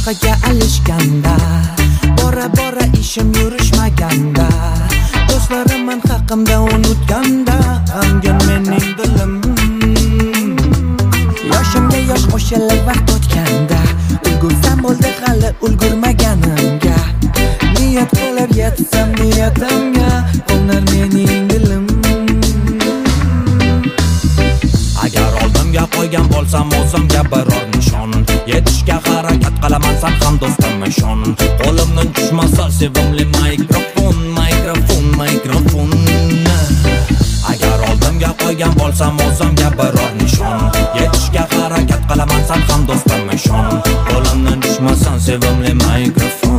boshqaga alishganda, bora bora ishim yurishmaganda, do'stlarim men haqimda unutganda, g'amgin mening dilim. Yoshimga yosh qo'shilib vaqt o'tganda, ulgursam bo'ldi hali ulgurmaganimga. Niyat qilib yetsam niyatimga, qo'nar mening dilim. Agar oldimga qo'ygan bo'lsam o'zimga biror nishon, yetishga harakat qilaman, san ham do'stim ishon. Qo'limdan tushmasa sevimli mikrofon, mikrofon, mikrofon. Agar oldimga qo'ygan bo'lsam o'zimga biror nishon, yetishga harakat qilaman, san ham do'stim ishon. Qo'limdan tushmasan sevimli mikrofon.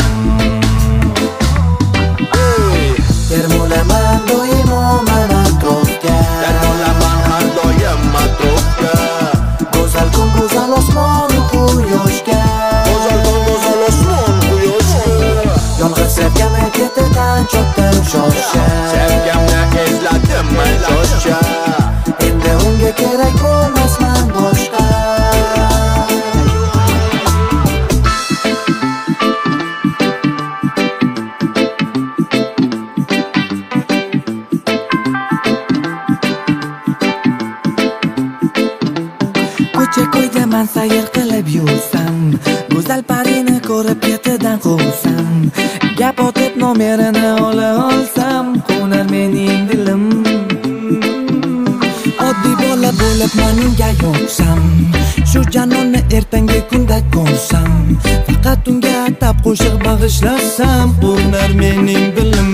Termulaman doimo men atrofga, termulaman har doim atrofga. go'zal kun, go'zal osmon, quyoshga, Go'zal kun, go'zal osmon, quyoshga. yolg'iz sevganman ketidan chopdim shosha, Sevgamni esladim men shosha. endi unga kerak bo'lmasman boshqa. Ko'cha ko'yda man sayr qilib yursam, go'zal parini ko'rib ketidan quvsam, gap otib nomerini ola olsam, qo'nar mening dilim. Oddiy bola bo'lib men unga yo'qsam, shu janonni ertangi kunda ko'rsam, faqat unga atab qo'shiq bag'ishlasam, qo'nar mening dilim.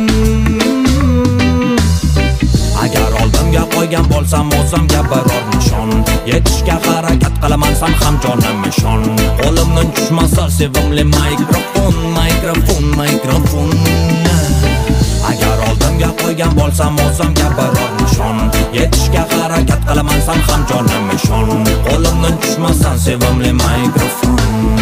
Agar oldimga qo'ygan bo'lsam o'zimga biror nishon, yetishga harakat qilaman, san ham jonim ishon. Qo'limdan tushmasa sevimli mikrofon, mikrofon, mikrofon. Agar oldimga qo'ygan bo'lsam o'zimga biror nishon, yetishga harakat qilaman, san ham jonim ishon. Qo'limdan tushmasan sevimli mikrofon.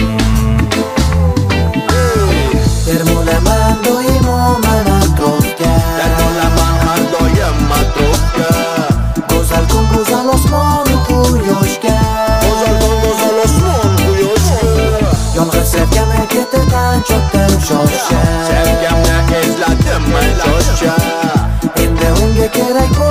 Termulaman doimo men atrofga, Termulaman har doim atrofga. go'zal kun, go'zal osmon, quyoshga, Go'zal kun, go'zal osmon, quyoshga. yolg'iz sevganman ketidan chopdim shosha, Sevgamni esladim men shosha. endi unga kerak